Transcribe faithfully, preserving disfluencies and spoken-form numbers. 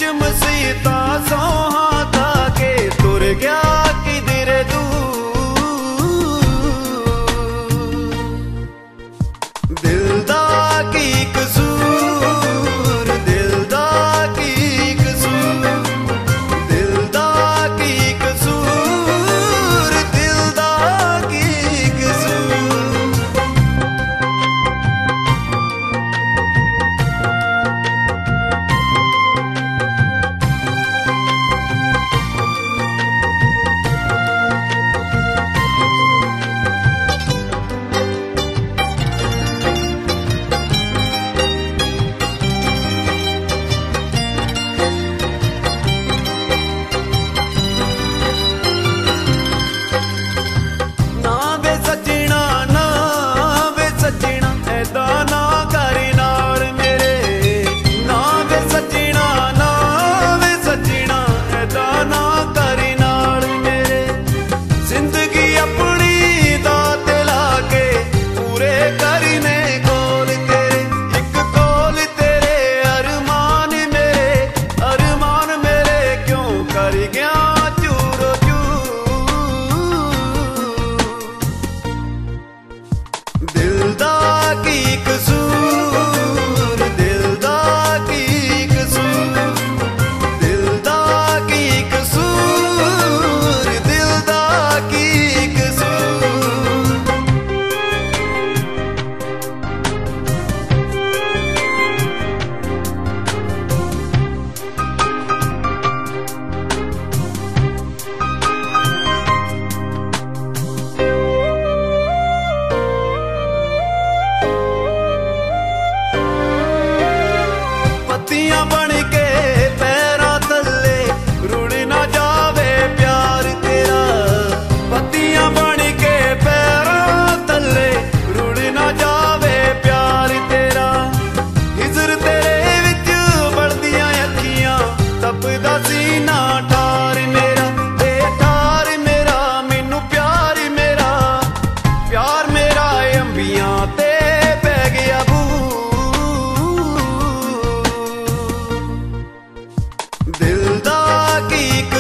मसीता सोहा था के तुर गया किधरे दूर। दिल दा की कसूर, दिल दा की कसूर, दिल दा की कसूर, दिल दा की कसूर। दिल दा की कसूर, दिल दा की कसूर, दिल दा की कसूर, दिल दा की कसूर। बन के पैरा तले रुड़ ना जावे प्यार तेरा, पत्तियां बन के पैरा तले रुड़ ना जावे प्यार तेरा। हिजर तेरे विच बढ़दियां अखियां तपदा सीना ठार मेरा, ते ठार मेरा मैनू प्यार मेरा, प्यार मेरा अंबियां ते पै गया बू। दिल दा की